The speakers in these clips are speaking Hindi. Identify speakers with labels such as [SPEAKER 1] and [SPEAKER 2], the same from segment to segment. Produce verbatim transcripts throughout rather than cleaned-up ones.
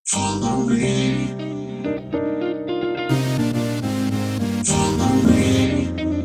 [SPEAKER 1] Follow me. Follow me.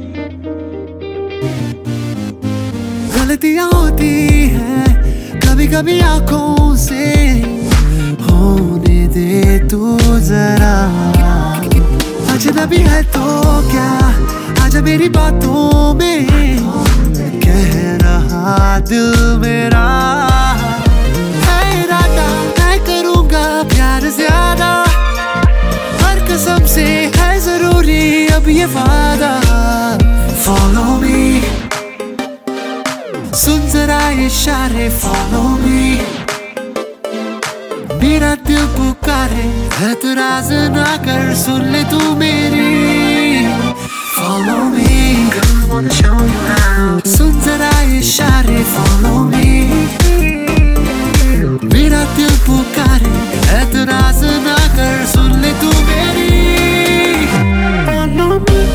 [SPEAKER 2] गलतियां होती हैं कभी कभी आंखों से, होने दे तू जरा। अजनबी है तो क्या, आजा मेरी बातों में, कह रहा दिल मेरा। है इरादा मैं करूंगा प्यार ज्यादा, हर कसम से है जरूरी अब ये वादा। Follow me, सुन जरा इशारे follow me, मेरा दिल पुकारे ऐतराज ना कर, सुन ले तू मेरी। Follow me, I wanna show you how, सुन जरा इशारे follow me, मेरा दिल पुकारे ऐतराज ना कर, सुन ले तू मेरी। Follow me,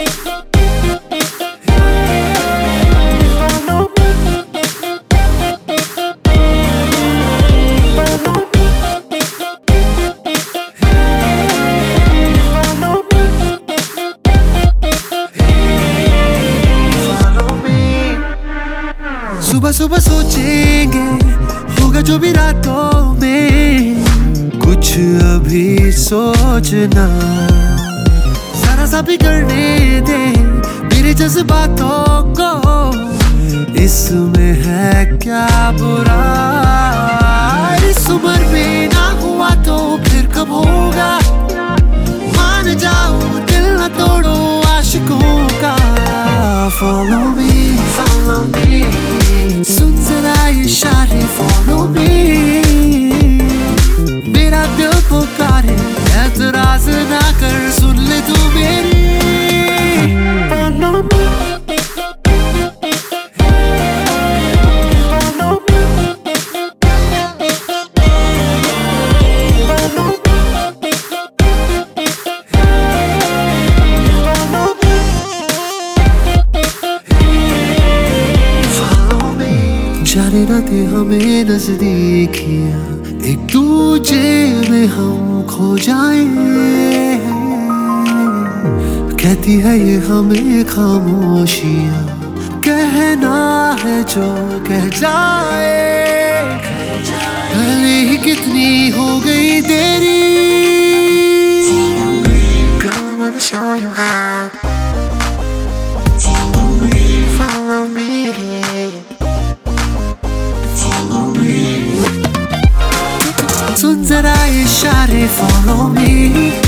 [SPEAKER 2] सुबह सुबह सोचेंगे होगा जो भी रातों में, कुछ अभी सोचना जरा सा भी करने दे मेरे जज्बातों को, इसमें है क्या बुरा। इस उम्र में ना हुआ तो फिर कब होगा, मान जाओ दिल न तोड़ो आशिकों का। Follow me, follow me, सुन जरा इशारे follow me, मेरा दिल पुकारे ऐतराज ना कर, सुन ले तू मेरी। Follow me, जाने न थे हमें नजदीकियां, एक दूजे में हम खो जाए। कहती है ये हमें खामोशियां, कहना है जो कह जाए। भले ही कितनी हो गई देरी, I wanna show you how.
[SPEAKER 1] Follow me.
[SPEAKER 2] Follow me. सुन जरा इशारे follow me,